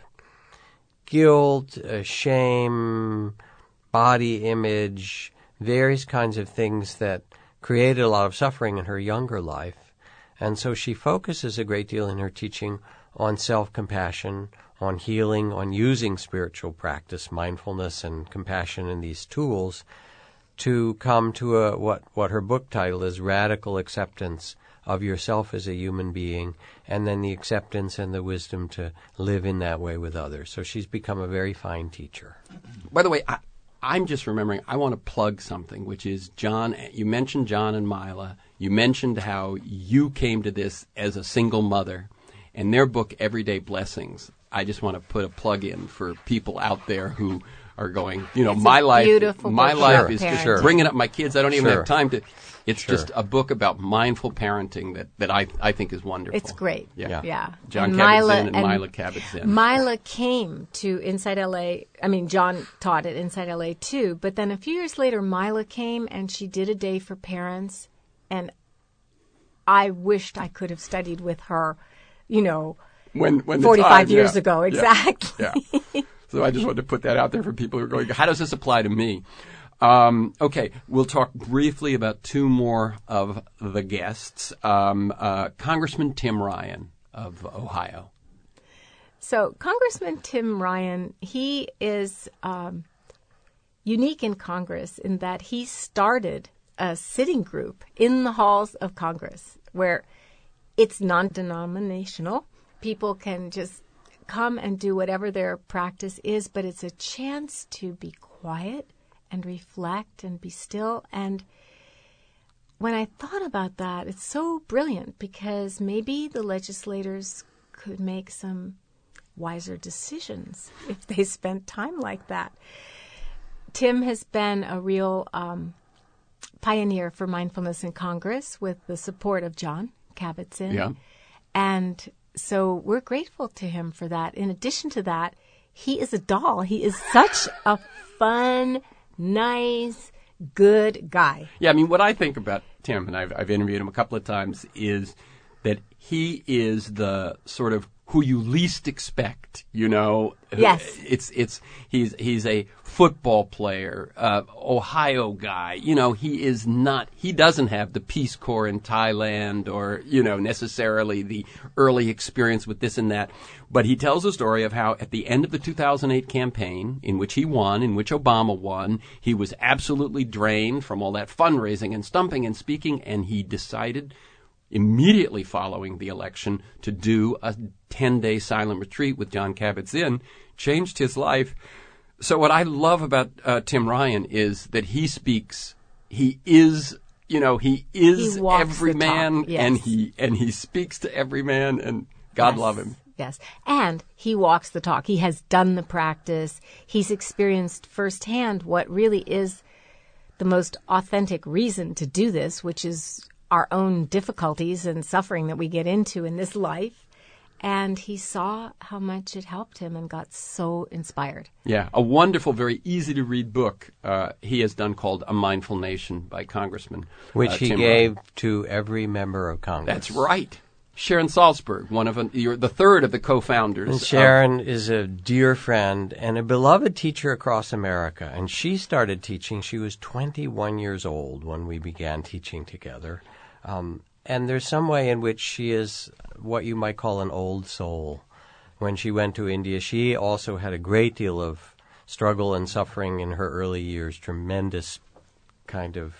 B: guilt, uh, shame, body image, various kinds of things that created a lot of suffering in her younger life. And so she focuses a great deal in her teaching on self-compassion, on healing, on using spiritual practice, mindfulness and compassion and these tools to come to a what, what her book title is, Radical Acceptance of Yourself as a Human Being, and then the acceptance and the wisdom to live in that way with others. So she's become a very fine teacher.
A: By the way, I, I'm just remembering, I want to plug something, which is John, you mentioned John and Mila. You mentioned how you came to this as a single mother, and their book, Everyday Blessings. I just want to put a plug in for people out there who are going, you know,
C: it's
A: my life, my life
B: sure,
A: is
B: parenting.
A: just bringing up my kids. I don't even
B: Sure.
A: have time to. It's
B: Sure.
A: just a book about mindful parenting that, that I I think is wonderful.
C: It's great.
A: Yeah.
B: Yeah.
C: Yeah.
A: John
C: And
A: Kabat-Zinn and,
C: and
A: Mila Kabat-Zinn.
C: Mila came to Insight L A. I mean, John taught at Insight L A too. But then a few years later, Mila came and she did a day for parents. And I wished I could have studied with her, you know,
A: when, when the
C: forty-five
A: time,
C: years
A: yeah.
C: ago.
A: Yeah.
C: Exactly.
A: Yeah. So I just wanted to put that out there for people who are going, how does this apply to me? Um, okay, we'll talk briefly about two more of the guests. Um, uh, Congressman Tim Ryan of Ohio.
C: So Congressman Tim Ryan, he is um, unique in Congress in that he started a sitting group in the halls of Congress where it's non-denominational. People can just come and do whatever their practice is, but it's a chance to be quiet and reflect and be still. And when I thought about that, it's so brilliant because maybe the legislators could make some wiser decisions if they spent time like that. Tim has been a real um, pioneer for mindfulness in Congress with the support of John Kabat-Zinn.
A: Yeah.
C: And so we're grateful to him for that. In addition to that, he is a doll. He is such a fun, nice, good guy.
A: Yeah, I mean, what I think about Tim, and I've, I've interviewed him a couple of times, is that he is the sort of who you least expect, you know.
C: Yes.
A: It's, it's, he's, he's a football player, uh, Ohio guy. You know, he is not, he doesn't have the Peace Corps in Thailand or, you know, necessarily the early experience with this and that. But he tells a story of how at the end of the two thousand eight campaign, in which he won, in which Obama won, he was absolutely drained from all that fundraising and stumping and speaking, and he decided immediately following the election to do a ten-day silent retreat with John Kabat-Zinn, changed his life. So what I love about uh, Tim Ryan is that he speaks, he is, you know, he is
C: He walks
A: every
C: the
A: man,
C: talk, yes.
A: and he and he speaks to every man, and God
C: Yes.
A: love him.
C: Yes. And he walks the talk. He has done the practice. He's experienced firsthand what really is the most authentic reason to do this, which is our own difficulties and suffering that we get into in this life. And he saw how much it helped him and got so inspired.
A: Yeah, a wonderful, very easy-to-read book uh, he has done called A Mindful Nation by Congressman
B: Which
A: uh,
B: he
A: Tim
B: gave
A: Ryan.
B: to every member of Congress.
A: That's right. Sharon Salzberg, one of a, you're the third of the co-founders.
B: And Sharon of, is a dear friend and a beloved teacher across America. And she started teaching. She was twenty-one years old when we began teaching together. Um, and there's some way in which she is what you might call an old soul. When she went to India, she also had a great deal of struggle and suffering in her early years, tremendous kind of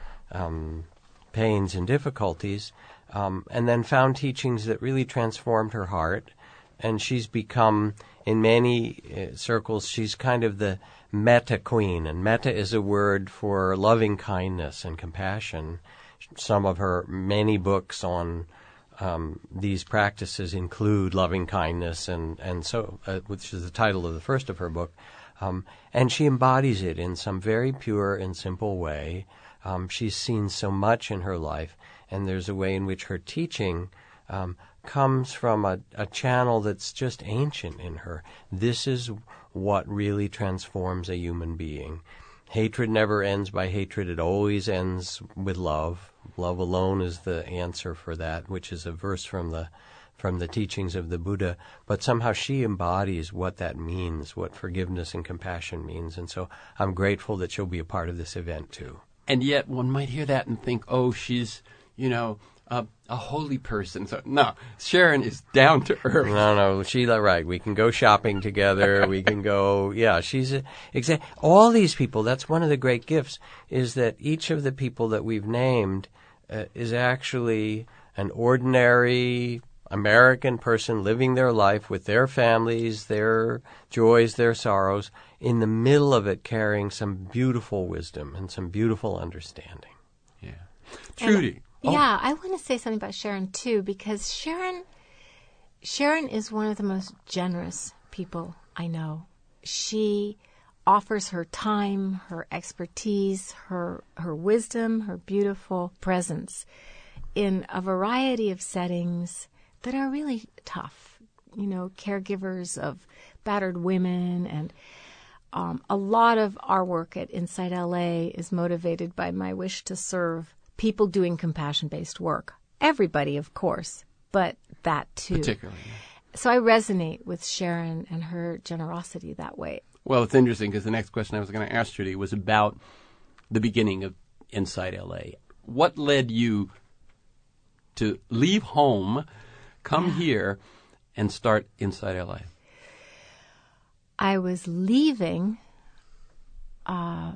B: um, pains and difficulties. Um, and then found teachings that really transformed her heart. And she's become, in many uh, circles, she's kind of the metta queen. And metta is a word for loving kindness and compassion. Some of her many books on um, these practices include loving kindness, and, and so, uh, which is the title of the first of her book. Um, and she embodies it in some very pure and simple way. Um, she's seen so much in her life. And there's a way in which her teaching um, comes from a, a channel that's just ancient in her. This is what really transforms a human being. Hatred never ends by hatred. It always ends with love. Love alone is the answer for that, which is a verse from the from the teachings of the Buddha. But somehow she embodies what that means, what forgiveness and compassion means. And so I'm grateful that she'll be a part of this event, too.
A: And yet one might hear that and think, oh, she's... you know, uh, a holy person. So no, Sharon is down to earth.
B: No, no, she's right. We can go shopping together. We can go, yeah, she's, exactly. All these people, that's one of the great gifts, is that each of the people that we've named uh, is actually an ordinary American person living their life with their families, their joys, their sorrows, in the middle of it carrying some beautiful wisdom and some beautiful understanding.
A: Yeah. Trudy.
C: Oh. Yeah, I want to say something about Sharon, too, because Sharon Sharon is one of the most generous people I know. She offers her time, her expertise, her her wisdom, her beautiful presence in a variety of settings that are really tough. You know, caregivers of battered women, and um, a lot of our work at Inside L A is motivated by my wish to serve people doing compassion-based work. Everybody, of course, but that too.
A: Particularly.
C: So I resonate with Sharon and her generosity that way.
A: Well, it's interesting because the next question I was going to ask Trudy was about the beginning of Inside L A. What led you to leave home, come
C: yeah.
A: here, and start Inside L A?
C: I was leaving uh,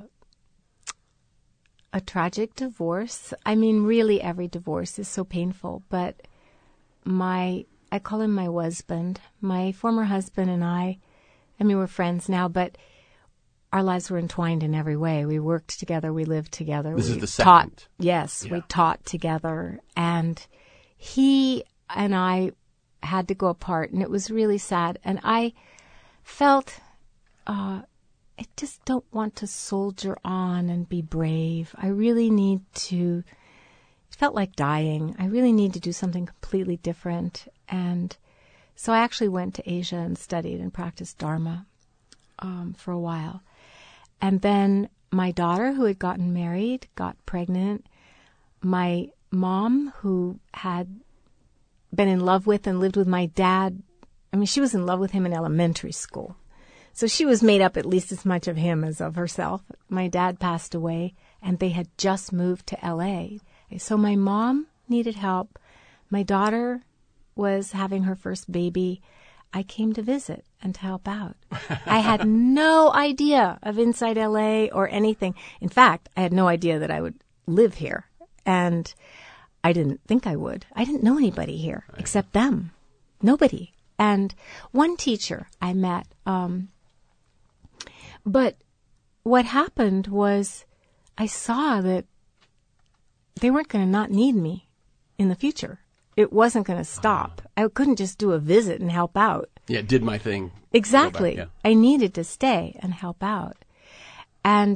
C: a tragic divorce. I mean, really every divorce is so painful, but my, I call him my husband, my former husband and I, I mean, we're friends now, but our lives were entwined in every way. We worked together, we lived together.
A: This
C: we
A: is the second.
C: Taught, yes,
A: yeah.
C: we taught together, and he and I had to go apart, and it was really sad, and I felt, uh, I just don't want to soldier on and be brave. I really need to, it felt like dying. I really need to do something completely different. And so I actually went to Asia and studied and practiced Dharma um, for a while. And then my daughter, who had gotten married, got pregnant. My mom, who had been in love with and lived with my dad, I mean, she was in love with him in elementary school. So she was made up at least as much of him as of herself. My dad passed away, and they had just moved to L A. So my mom needed help. My daughter was having her first baby. I came to visit and to help out. I had no idea of Inside L A or anything. In fact, I had no idea that I would live here. And I didn't think I would. I didn't know anybody here right. except them. Nobody. And one teacher I met, um, but what happened was I saw that they weren't going to not need me in the future. It wasn't going to stop. Uh, I couldn't just do a visit and help out.
A: Yeah, did my thing.
C: Exactly.
A: Back, yeah.
C: I needed to stay and help out. And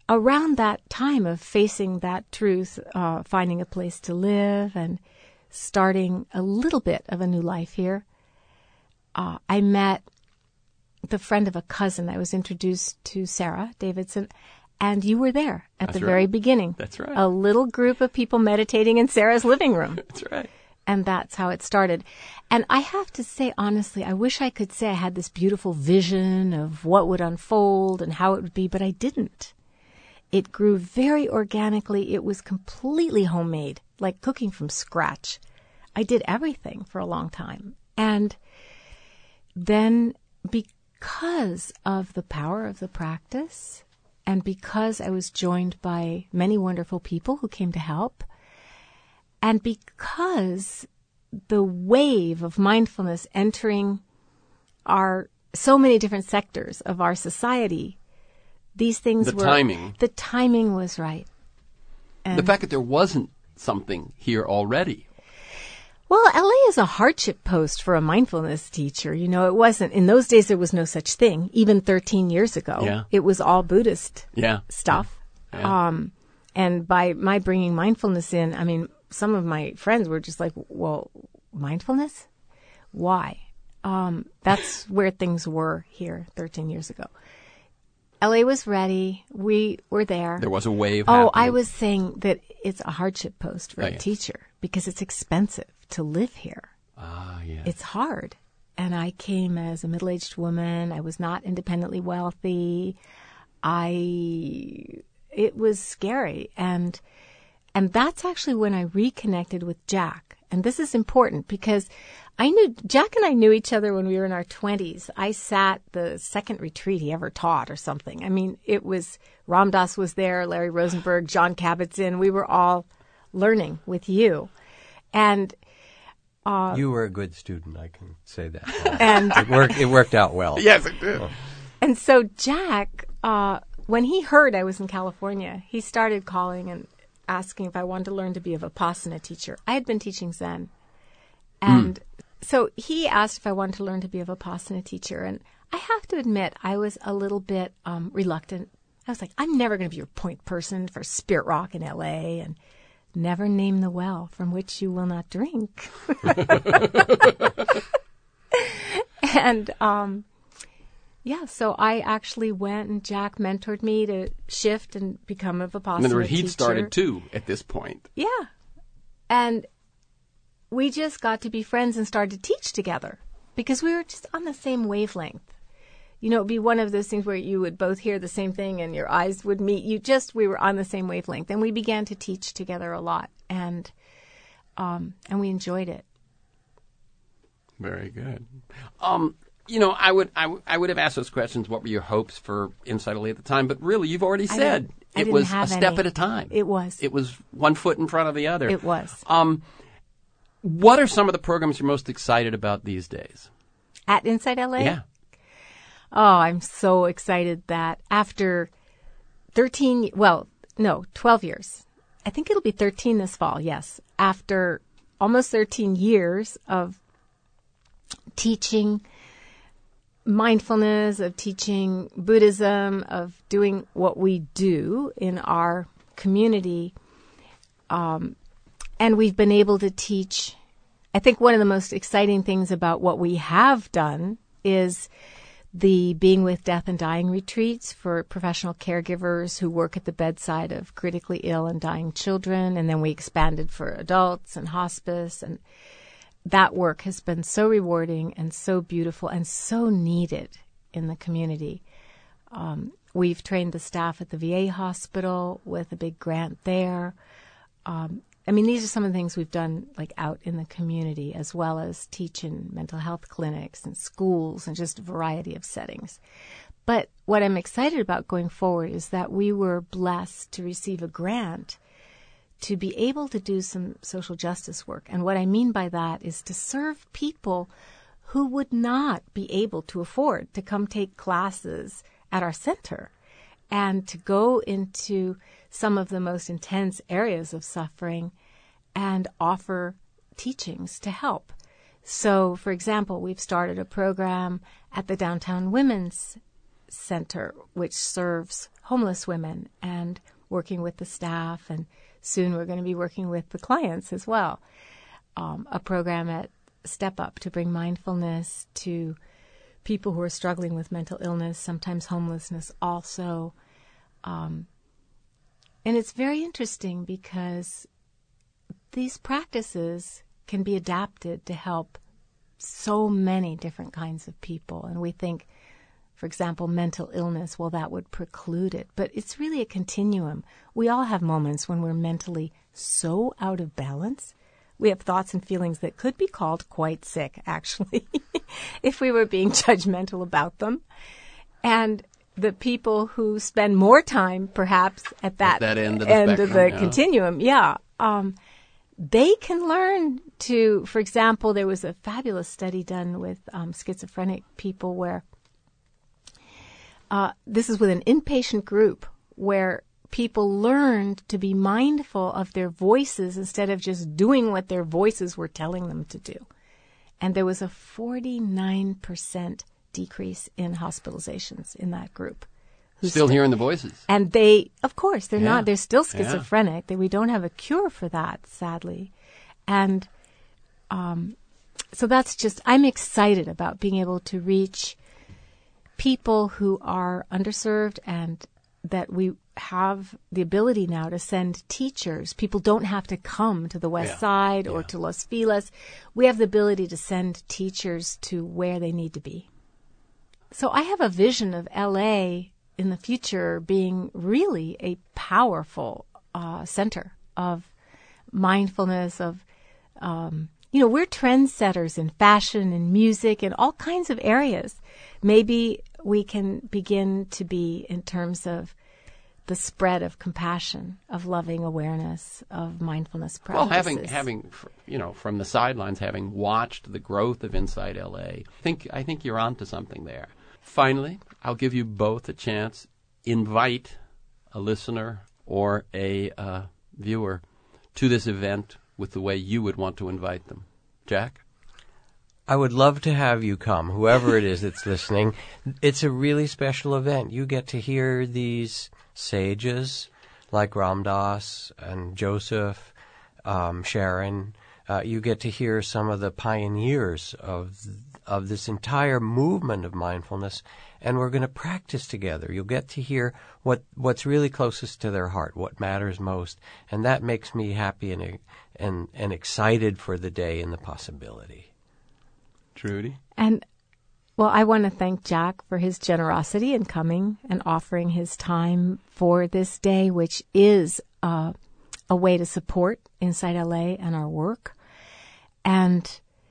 C: around that time of facing that truth, uh, finding a place to live and starting a little bit of a new life here, uh, I met the friend of a cousin. I was introduced to Sarah Davidson, and you were there at
A: That's
C: the
A: right.
C: very beginning.
A: That's right.
C: A little group of people meditating in Sarah's living room.
A: That's right.
C: And that's how it started. And I have to say, honestly, I wish I could say I had this beautiful vision of what would unfold and how it would be, but I didn't. It grew very organically. It was completely homemade, like cooking from scratch. I did everything for a long time. And then because of the power of the practice, and because I was joined by many wonderful people who came to help, and because the wave of mindfulness entering our so many different sectors of our society, these things
A: The
C: were...
A: timing.
C: The timing was right. And
A: The fact that there wasn't something here already.
C: Well, L A is a hardship post for a mindfulness teacher. You know, it wasn't... In those days, there was no such thing. Even thirteen years ago,
A: Yeah.
C: it was all Buddhist
A: Yeah.
C: stuff.
A: Yeah.
C: Um, and by my bringing mindfulness in, I mean, some of my friends were just like, well, mindfulness? Why? Um, that's where things were here thirteen years ago. L A was ready. We were there.
A: There was a wave
C: Oh,
A: happening.
C: I was saying that it's a hardship post for
A: Oh,
C: a
A: yes.
C: teacher because it's expensive to live here.
A: Ah, yeah.
C: It's hard. And I came as a middle-aged woman. I was not independently wealthy. I, it was scary. And, and that's actually when I reconnected with Jack. And this is important because I knew, Jack and I knew each other when we were in our twenties. I sat the second retreat he ever taught or something. I mean, it was, Ram Dass was there, Larry Rosenberg, John Kabat-Zinn. We were all learning with you. And Uh,
B: You were a good student, I can say that.
C: And
B: it worked. It worked out well.
A: Yes, it did.
C: and so Jack, uh, when he heard I was in California, he started calling and asking if I wanted to learn to be a Vipassana teacher. I had been teaching Zen. And so he asked if I wanted to learn to be a Vipassana teacher. And I have to admit, I was a little bit um, reluctant. I was like, I'm never going to be your point person for Spirit Rock in L A and never name the well from which you will not drink. And, um, yeah, so I actually went and Jack mentored me to shift and become a Vipassana
A: In other words, he'd
C: teacher.
A: started too at this point.
C: Yeah. And we just got to be friends and started to teach together because we were just on the same wavelength. You know, it'd be one of those things where you would both hear the same thing and your eyes would meet. You just, we were on the same wavelength. And we began to teach together a lot. And, um, and we enjoyed it.
A: Very good. Um, you know, I would, I, w- I would have asked those questions. What were your hopes for Insight L A at the time? But really, you've already
C: I
A: said
C: didn't- I
A: it
C: didn't
A: was
C: have
A: a step
C: any.
A: at a time.
C: It was.
A: It was one foot in front of the other.
C: It was.
A: Um, what are some of the programs you're most excited about these days?
C: At Insight L A?
A: Yeah.
C: Oh, I'm so excited that after thirteen, well, no, twelve years. I think it'll be thirteen this fall, yes. After almost thirteen years of teaching mindfulness, of teaching Buddhism, of doing what we do in our community, um, and we've been able to teach. I think one of the most exciting things about what we have done is the Being with Death and Dying retreats for professional caregivers who work at the bedside of critically ill and dying children. And then we expanded for adults and hospice. And that work has been so rewarding and so beautiful and so needed in the community. Um, we've trained the staff at the V A hospital with a big grant there. Um, I mean, these are some of the things we've done like out in the community, as well as teach in mental health clinics and schools and just a variety of settings. But what I'm excited about going forward is that we were blessed to receive a grant to be able to do some social justice work. And what I mean by that is to serve people who would not be able to afford to come take classes at our center and to go into some of the most intense areas of suffering and offer teachings to help. So, for example, we've started a program at the Downtown Women's center, which serves homeless women, and working with the staff, and soon we're going to be working with the clients as well. Um, a program at Step Up to bring mindfulness to people who are struggling with mental illness, sometimes homelessness also. Um, and it's very interesting because these practices can be adapted to help so many different kinds of people. And we think, for example, mental illness, well, that would preclude it. But it's really a continuum. We all have moments when we're mentally so out of balance. We have thoughts and feelings that could be called quite sick, actually, if we were being judgmental about them. And the people who spend more time, perhaps, at that,
A: at that end of the,
C: end
A: spectrum,
C: of the
A: yeah.
C: continuum, yeah, um, they can learn to, for example, there was a fabulous study done with um, schizophrenic people where uh, this is with an inpatient group where people learned to be mindful of their voices instead of just doing what their voices were telling them to do. And there was a forty-nine percent decrease in hospitalizations in that group.
A: Still st- hearing the voices.
C: And they, of course, they're
A: yeah.
C: not, they're still schizophrenic. Yeah. We don't have a cure for that, sadly. And um, so that's just, I'm excited about being able to reach people who are underserved, and that we have the ability now to send teachers. People don't have to come to the West
A: yeah.
C: Side or
A: yeah.
C: to Los Feliz. We have the ability to send teachers to where they need to be. So I have a vision of L A in the future being really a powerful uh, center of mindfulness, of, um, you know, we're trendsetters in fashion and music and all kinds of areas. Maybe we can begin to be in terms of the spread of compassion, of loving awareness, of mindfulness practices.
A: Well, having, having, you know, from the sidelines, having watched the growth of Inside L A, I think, I think you're onto something there. Finally, I'll give you both a chance. Invite a listener or a uh, viewer to this event with the way you would want to invite them. Jack?
B: I would love to have you come, whoever it is that's listening. It's a really special event. You get to hear these sages like Ram Dass and Joseph, um, Sharon. Uh, you get to hear some of the pioneers of of this entire movement of mindfulness, and we're going to practice together. You'll get to hear what what's really closest to their heart, what matters most, and that makes me happy and and and excited for the day and the possibility.
A: Trudy?
C: And, well, I want to thank Jack for his generosity in coming and offering his time for this day, which is uh, a way to support Inside L A and our work. And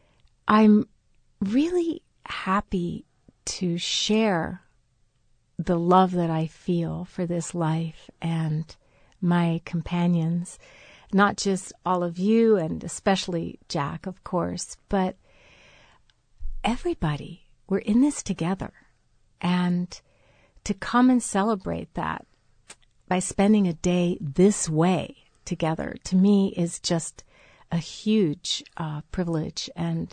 C: I'm really happy to share the love that I feel for this life and my companions, not just all of you and especially Jack, of course, but everybody. We're in this together. And to come and celebrate that by spending a day this way together, to me, is just a huge uh, privilege. And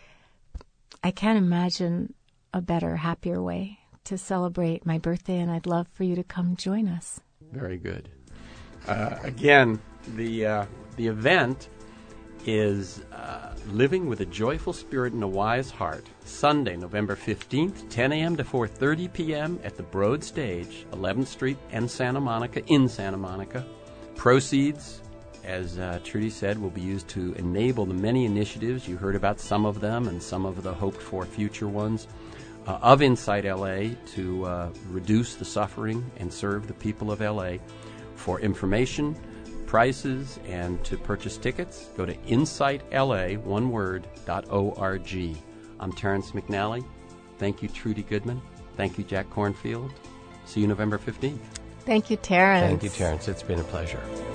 C: I can't imagine a better, happier way to celebrate my birthday, and I'd love for you to come join us.
A: Very good. Uh, again, the uh, the event is uh, Living with a Joyful Spirit and a Wise Heart, Sunday, November fifteenth, ten a.m. to four thirty p.m. at the Broad Stage, eleventh Street and Santa Monica, in Santa Monica. Proceeds, as uh, Trudy said, will be used to enable the many initiatives. You heard about some of them and some of the hoped-for future ones uh, of Inside L A to uh, reduce the suffering and serve the people of L A. For information, prices, and to purchase tickets, go to insight L A, one word, dot O R G. I'm Terrence McNally. Thank you, Trudy Goodman. Thank you, Jack Kornfield. See you November fifteenth.
C: Thank you, Terrence.
B: Thank you, Terrence. It's been a pleasure.